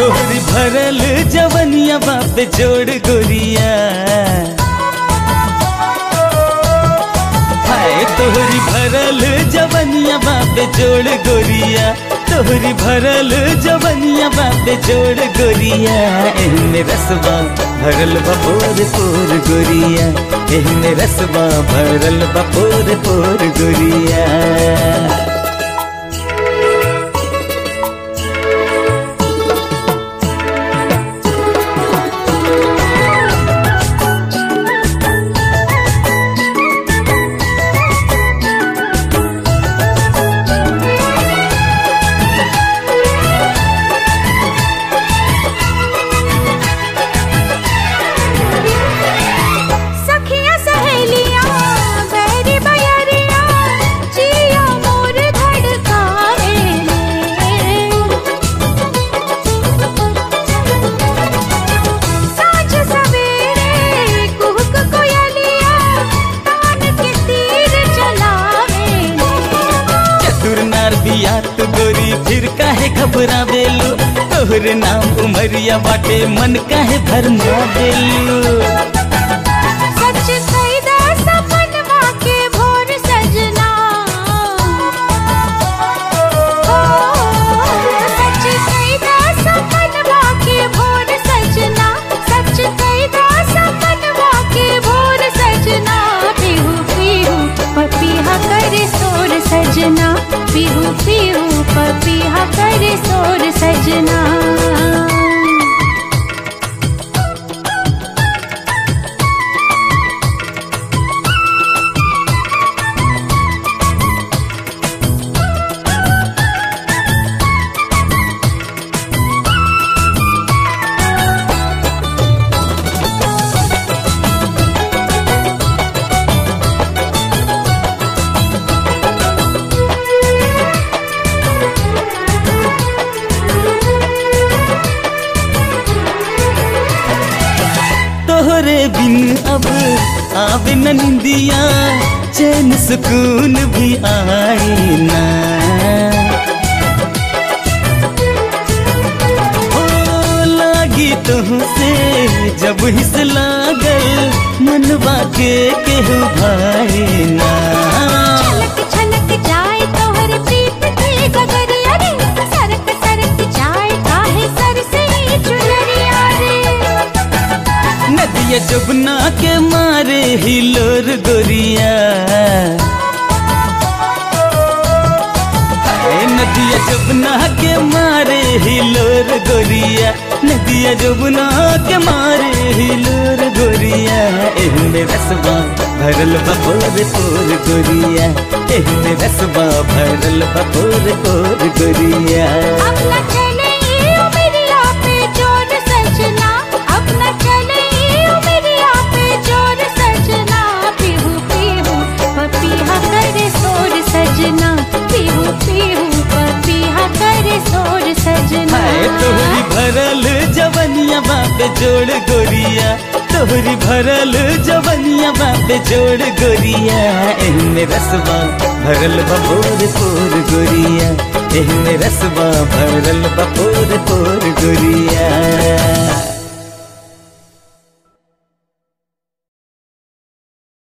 तोहरी भरल जवनिया बाप जोड़ गोरिया, हाय तोहरी भरल जवनिया बाप जोड़ गोरिया, तोहरी भरल जवनिया बाप जोड़ गोरिया। एहमे रसवा भरल बपोर पोर गोरिया, एहमे रसवा भरल बपोर पोर गोरिया। तू गोरी फिर काहे घबरावेलू, तोहरे नाम उमरिया बाटे मन काहे भरमा देलू। सच सईदा सपनवा के भोर सजना, सच सईदा सपनवा के भोर सजना, सच सईदा सपनवा के भोर सजना। पीहू पीहू पपीहा करे शोर सजना, पीहू पीहू पपीहा करे शोर सजना। तोहरे बिन अब आवे न निंदिया, चैन सुकून भी आए ना। ओ लागी तुहसे जब हिस लागल, मनवा के केहू भाए ना। छलक छलक जाए तोहर प्रीत की गगरिया रे, सरक सरक जाए काहे सर से चुनरिया रे। नदिया जमुना के मारे हिलोर गोरिया, नदिया जमुना के मारे हिलोर गोरिया, नदिया जमुना के मारे हिलोर गोरिया। एहमे रसवा भरल बपोर पोर गोरिया, एहमे रसवा भरल बपोर पोर गोरिया। अपना चले उमरिया पे जोर सजना, अपना चले उमरिया पे जोर सजना। पीहू पीहू पपीहा करे शोर सजना, पीहू पीहू पपीहा करे शोर सजना। तोहरी भरल जवनिया बाप जोड़ गोरिया, तोहरी भरल जवनिया बाप जोड़ गोरिया। एहमे रसवा भरल बपोर पोर गोरिया, एहमे रसवा भरल बपोर पोर गोरिया।